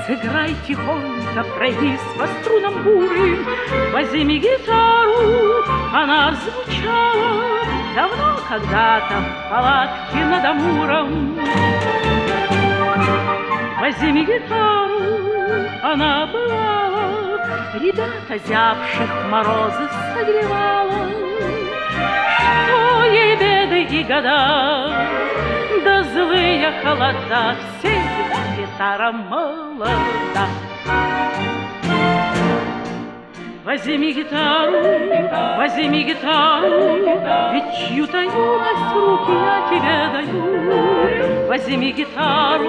Сыграй тихонько, пройдись по струнам бурым, возьми гитару, она звучала давно когда-то в палатке над Амуром. Возьми гитару, она бывала, ребят озябших морозы согревала. Что ей беды и года, да злые холода, всегда гитара молода. Возьми гитару, ведь чью-то юность в руки я тебе даю. Возьми гитару,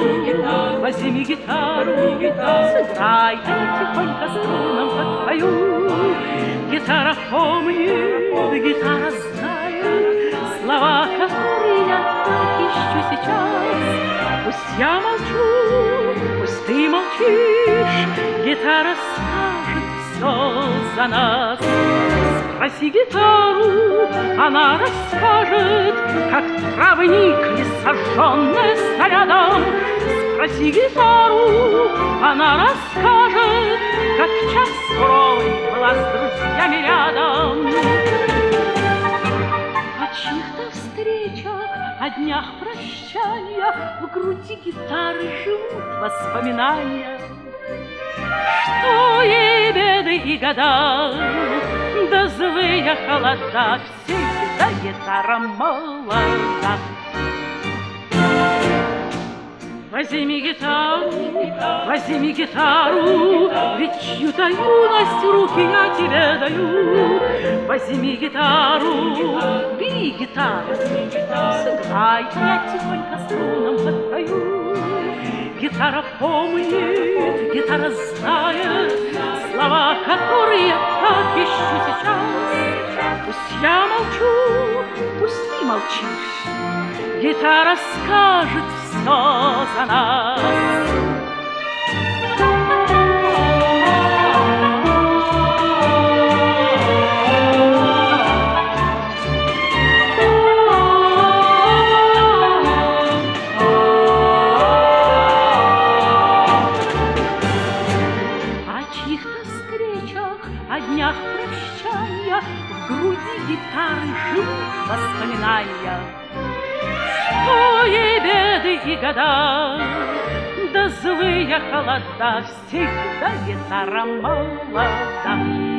сыграй, я тихонько струнам подпою. Гитара помнит, гитара знает слова, которые я так ищу сейчас. Пусть я молчу, пусть ты молчишь, гитара скажет все за нас. Спроси гитару, она расскажет, как травник, несожженный снарядом. Спроси гитару, она расскажет, как в час суровый была с друзьями рядом. О чьих-то встречах, о днях прощания в груди гитары живут воспоминания. Что ей беды и года, да злые холода, всегда гитара молода. Возьми гитару, ведь чью-то юность в руки я тебе даю. Возьми гитару, бери гитару, сыграй, я тихонько струнам подпою. Гитара помнит, гитара знает слова, которые я так ищу сейчас. Пусть я молчу, пусть ты молчишь, гитара скажет все за нас. О днях прощания в груди гитары живут воспоминания. Что ей беды и года, да злые холода, всегда гитара молода.